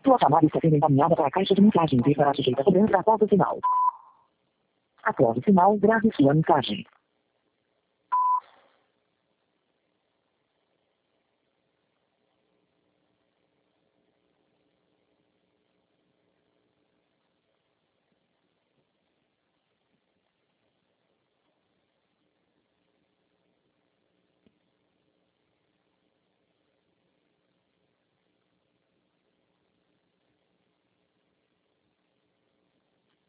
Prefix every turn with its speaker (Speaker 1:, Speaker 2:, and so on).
Speaker 1: Sua chamada está sendo encaminhada para a caixa de mensagens e estará sujeita a cobrança após o sinal. Após o sinal, grave sua mensagem.